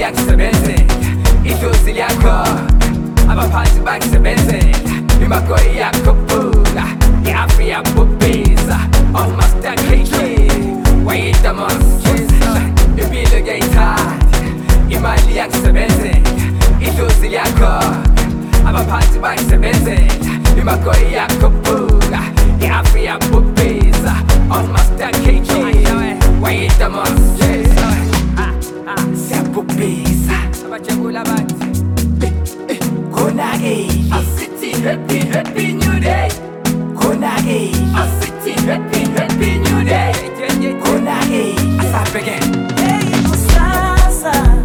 yakusebenzela idlozi lyakho abaphansi bakusebenzela imagoyi yakho buka i-afri yabubhiza all-master KK wayitamonskisa impilo kuyayithanda imali yakusebenzela idlozi lyakho abaphansi bakusebenzela imagoyi yakho buka i-afri yabubhiza all-master KK wayitamonskisa siyabubhiza abajabula bathi konakeli asithi happy happy new day konakeli asithi happy happy new day konakeli asabheke Hey kusasa